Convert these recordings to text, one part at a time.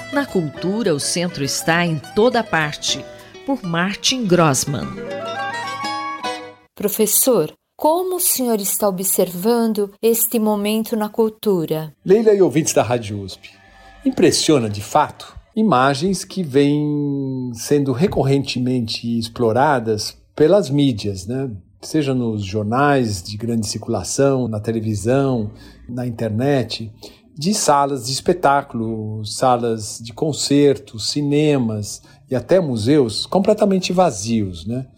Na cultura, o centro está em toda parte, por Martin Grossmann. Professor, como o senhor está observando este momento na cultura? Leila e ouvintes da Rádio USP, impressiona de fato imagens que vêm sendo recorrentemente exploradas pelas mídias, né? Seja nos jornais de grande circulação, na televisão, na internet, de salas de espetáculo, salas de concertos, cinemas e até museus completamente vazios, né?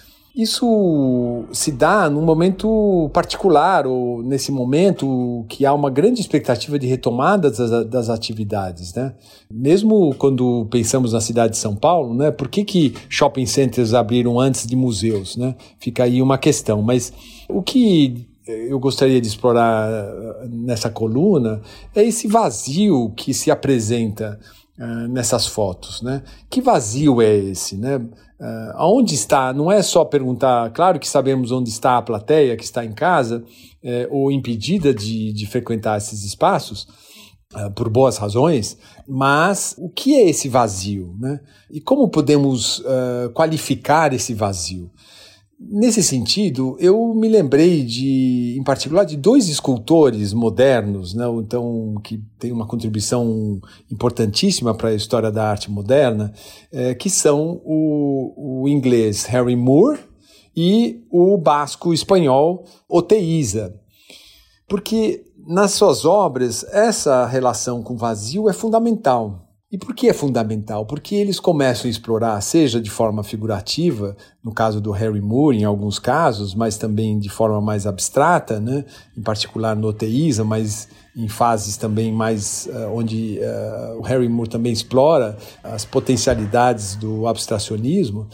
Isso se dá num momento particular, ou nesse momento que há uma grande expectativa de retomada das atividades, né? Mesmo quando pensamos na cidade de São Paulo, né? Por que shopping centers abriram antes de museus, né? Fica aí uma questão, mas o que eu gostaria de explorar nessa coluna é esse vazio que se apresenta nessas fotos, né? Que vazio é esse, né? Aonde está? Não é só perguntar, claro que sabemos onde está a plateia que está em casa ou impedida de frequentar esses espaços, por boas razões, mas o que é esse vazio, né? E como podemos qualificar esse vazio? Nesse sentido, eu me lembrei em particular, de dois escultores modernos, né, então, que têm uma contribuição importantíssima para a história da arte moderna, que são o inglês Harry Moore e o basco-espanhol Oteiza. Porque nas suas obras, essa relação com o vazio é fundamental. E por que é fundamental? Porque eles começam a explorar, seja de forma figurativa, no caso do Harry Moore, em alguns casos, mas também de forma mais abstrata, né? Em particular no Oteiza, mas em fases também mais onde o Harry Moore também explora as potencialidades do abstracionismo,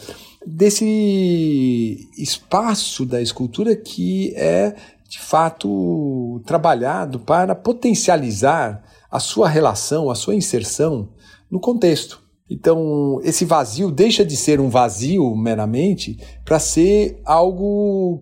desse espaço da escultura que é, de fato, trabalhado para potencializar a sua relação, a sua inserção no contexto. Então, esse vazio deixa de ser um vazio meramente para ser algo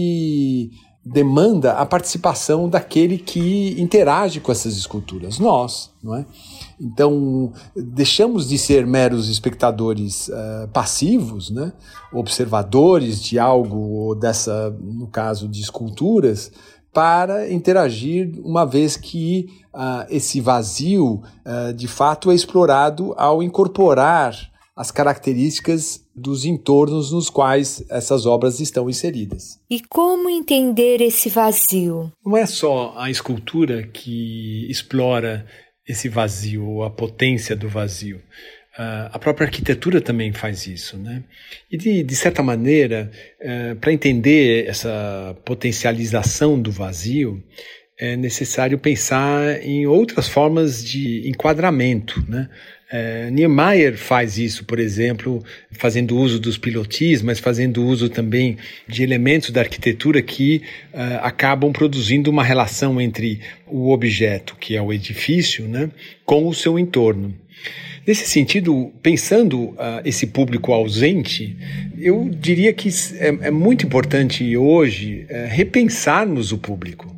que demanda a participação daquele que interage com essas esculturas, nós, não é? Então, deixamos de ser meros espectadores passivos, né? Observadores de algo, no caso de esculturas, para interagir, uma vez que esse vazio, de fato, é explorado ao incorporar as características dos entornos nos quais essas obras estão inseridas. E como entender esse vazio? Não é só a escultura que explora esse vazio, a potência do vazio. A própria arquitetura também faz isso, né? E de certa maneira, para entender essa potencialização do vazio, é necessário pensar em outras formas de enquadramento, né? Niemeyer faz isso, por exemplo, fazendo uso dos pilotis, mas fazendo uso também de elementos da arquitetura que acabam produzindo uma relação entre o objeto, que é o edifício, né, com o seu entorno. Nesse sentido, pensando esse público ausente, eu diria que é muito importante hoje repensarmos o público.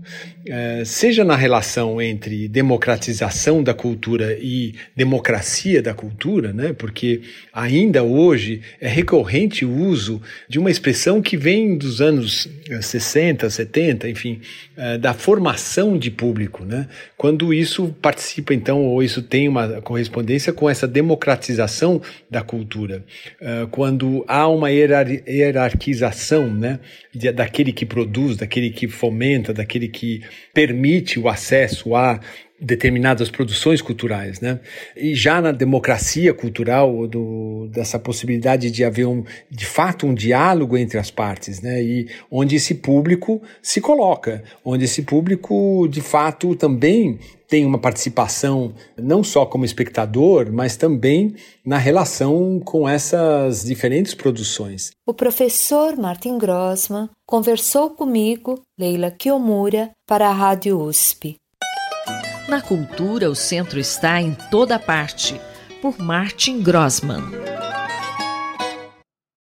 Seja na relação entre democratização da cultura e democracia da cultura, né? Porque ainda hoje é recorrente o uso de uma expressão que vem dos anos 60, 70, enfim, da formação de público, né? Quando isso participa, então, ou isso tem uma correspondência com essa democratização da cultura. Quando há uma hierarquização, né? Daquele que produz, daquele que fomenta, daquele que permite o acesso a determinadas produções culturais, né? E já na democracia cultural, dessa possibilidade de haver de fato um diálogo entre as partes, né? E onde esse público se coloca, onde esse público de fato também tem uma participação não só como espectador, mas também na relação com essas diferentes produções. O professor Martin Grossmann conversou comigo, Leila Kiyomura, para a Rádio USP. Na cultura, o centro está em toda parte, por Martin Grossmann.